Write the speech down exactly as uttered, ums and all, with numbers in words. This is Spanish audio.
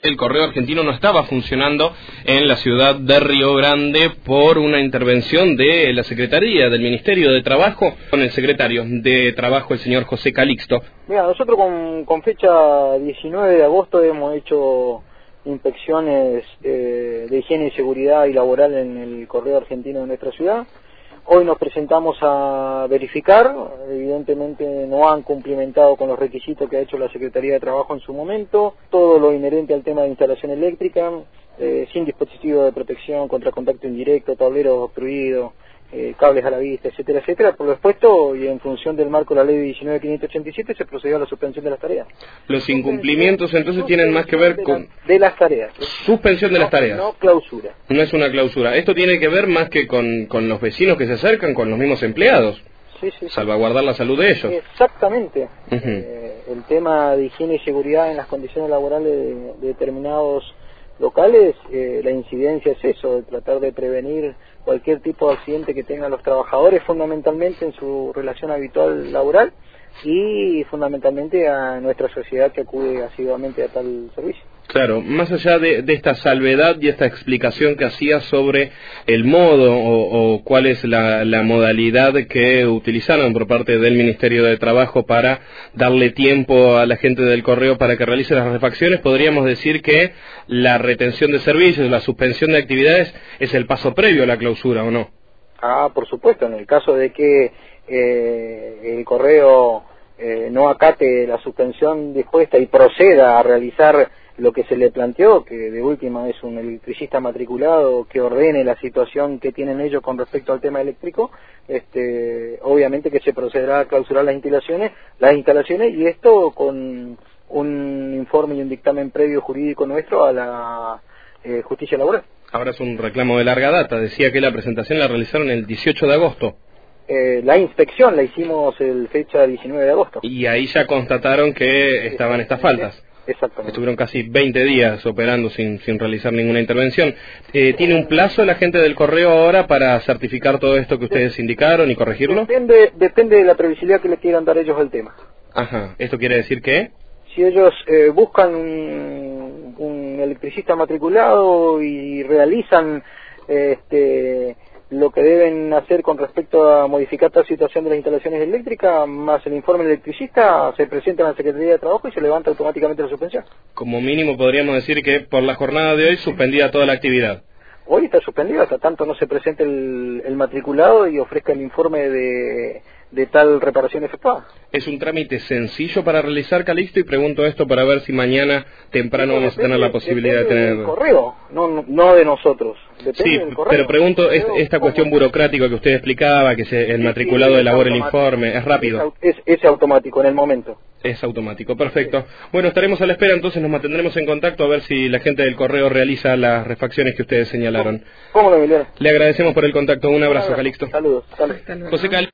El correo argentino no estaba funcionando en la ciudad de Río Grande por una intervención de la Secretaría del Ministerio de Trabajo con el secretario de Trabajo, el señor José Calixto. Mira, nosotros con, con fecha diecinueve de agosto hemos hecho inspecciones eh, de higiene y seguridad y laboral en el correo argentino de nuestra ciudad. Hoy nos presentamos a verificar, evidentemente no han cumplimentado con los requisitos que ha hecho la Secretaría de Trabajo en su momento, todo lo inherente al tema de instalación eléctrica, eh, sin dispositivo de protección contra contacto indirecto, tableros obstruidos, eh, cables a la vista, etcétera, etcétera. Por lo expuesto, y en función del marco de la ley diecinueve mil quinientos ochenta y siete, se procedió a la suspensión de las tareas. Los incumplimientos entonces tienen más que ver con... De las tareas. Suspensión de no, las tareas. No clausura. No es una clausura. Esto tiene que ver más que con, con los vecinos que se acercan, con los mismos empleados. Sí, sí, sí. Salvaguardar la salud de ellos. Exactamente. Uh-huh. eh, el tema de higiene y seguridad en las condiciones laborales de, de determinados locales, eh, la incidencia es eso, de tratar de prevenir cualquier tipo de accidente que tengan los trabajadores, fundamentalmente en su relación habitual laboral y fundamentalmente a nuestra sociedad que acude asiduamente a tal servicio. Claro, más allá de, de esta salvedad y esta explicación que hacía sobre el modo o, o cuál es la, la modalidad que utilizaron por parte del Ministerio de Trabajo para darle tiempo a la gente del correo para que realice las refacciones, podríamos decir que la retención de servicios, la suspensión de actividades es el paso previo a la clausura, ¿o no? Ah, por supuesto, en el caso de que eh, el correo eh, no acate la suspensión dispuesta y proceda a realizar lo que se le planteó, que de última es un electricista matriculado que ordene la situación que tienen ellos con respecto al tema eléctrico, este, obviamente que se procederá a clausurar las instalaciones, las instalaciones y esto con un informe y un dictamen previo jurídico nuestro a la eh, justicia laboral. Ahora es un reclamo de larga data, decía que la presentación la realizaron el dieciocho de agosto. Eh, la inspección la hicimos el fecha diecinueve de agosto. Y ahí ya constataron que estaban estas faltas. Exactamente. Estuvieron casi veinte días operando sin, sin realizar ninguna intervención. Eh, ¿Tiene un plazo la gente del correo ahora para certificar todo esto que ustedes indicaron y corregirlo? Depende, depende de la previsibilidad que le quieran dar ellos al tema. Ajá, ¿esto quiere decir qué? Si ellos eh, buscan un, un electricista matriculado y realizan eh, este lo que deben hacer con respecto a modificar tal situación de las instalaciones eléctricas, más el informe del electricista, se presenta en la Secretaría de Trabajo y se levanta automáticamente la suspensión. Como mínimo podríamos decir que por la jornada de hoy suspendida toda la actividad. Hoy está suspendida hasta tanto no se presente el, el matriculado y ofrezca el informe de, de tal reparación efectuada. Es un trámite sencillo para realizar, Calixto, y pregunto esto para ver si mañana temprano sí, vamos depende, a tener la posibilidad de tener... del correo, no, no de nosotros. Depende sí, del correo. Pero pregunto, es, correo, esta cuestión burocrática que usted explicaba, que se, el sí, matriculado sí, elabore el automático. informe, ¿es rápido? Es, es, es automático en el momento. Es automático, perfecto. Sí. Bueno, estaremos a la espera, entonces nos mantendremos en contacto a ver si la gente del correo realiza las refacciones que ustedes señalaron. ¿Cómo, cómo lo, Emiliano? Le agradecemos por el contacto, un abrazo, Calixto. Saludos. Saludos. José Cal